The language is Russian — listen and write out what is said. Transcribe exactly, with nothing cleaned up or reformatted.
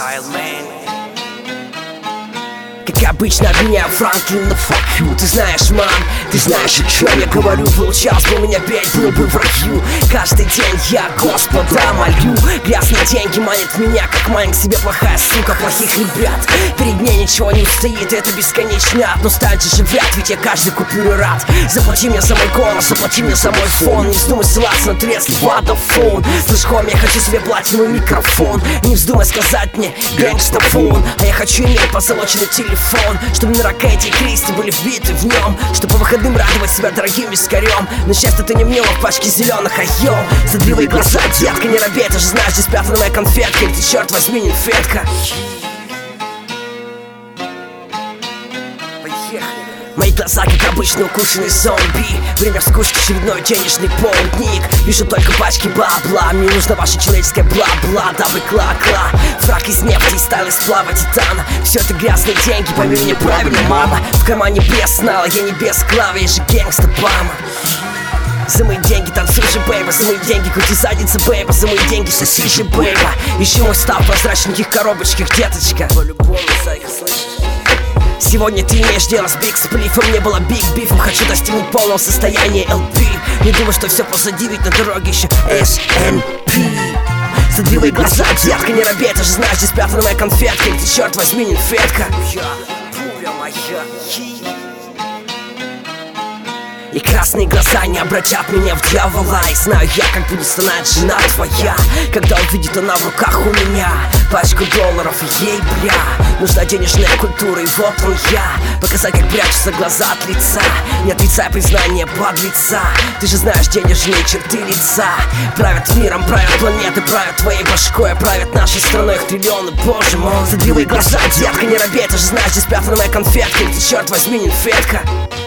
style, man. Как обычно, обвиняю Франклин, но fuck you. Ты знаешь, мам, ты знаешь, о чем я говорю. Был час, был меня петь, был бы в раю. Каждый день я Господа молю. Грязные деньги манят меня, как манит к себе плохая сука плохих ребят. Перед ней ничего не устоит, это бесконечно. Но станьте же вряд, ведь я каждый купюры рад. Заплати мне за мой голос, заплати мне за мой фон. Не вздумай ссылаться на турецкий водофон. Слышком, я хочу себе платиновый микрофон. Не вздумай сказать мне гэнгстафон. А я хочу иметь позолоченный телефон, чтобы на Ракете и Кристи были вбиты в нем, чтобы по выходным радовать себя дорогим вискарем. Но счастье ты не мнила в пачке зеленых, а ё задвигай глаза, детка, не робей. Ты же знаешь, здесь спрятана моя конфетка. Или ты, черт возьми, нимфетка. Мои глаза, как обычно, укушенный зомби. Время вскушки, очередной денежный полдник. Вижу только пачки бла-бла. Мне нужно ваше человеческое бла-бла. Дабы кла-кла. Фрак из нефти и стайл из сплава титана. Все это грязные деньги, пойми меня правильно, мама. В кармане без знала, я не без клавы. Я же гэнгста Бама. За мои деньги танцуй же, бейба. За мои деньги крути задница, бейба. За мои деньги соси же, бейба. Ищи мой став в прозрачненьких коробочках, деточка. По-любому, зайка, слышишь? Сегодня ты имеешь дело с биг сплифом. Не было биг бифом, хочу достигнуть полного состояния эл пи. Не думай, что все позади, ведь на дороге еще эс эн пи. Задвигай глаза, детка, не робей. Ты же знаешь, здесь спрятана моя конфетка. Или ты, черт возьми, нимфетка. И красные глаза не обратят меня в дьявола. И знаю я, как будет стонать жена твоя, когда увидит она в руках у меня пачку долларов, и ей, бля, нужна денежная культура, и вот он я. Показать, как прячутся глаза от лица. Не отрицай признание подлеца. Ты же знаешь денежные черты лица. Правят миром, правят планеты, правят твоей башкой, правят нашей страной, их триллионы, боже мой. Задвигай глаза, детка, не робей. Ты же знаешь, здесь спрятана моя конфетка. Или ты, черт возьми, нимфетка.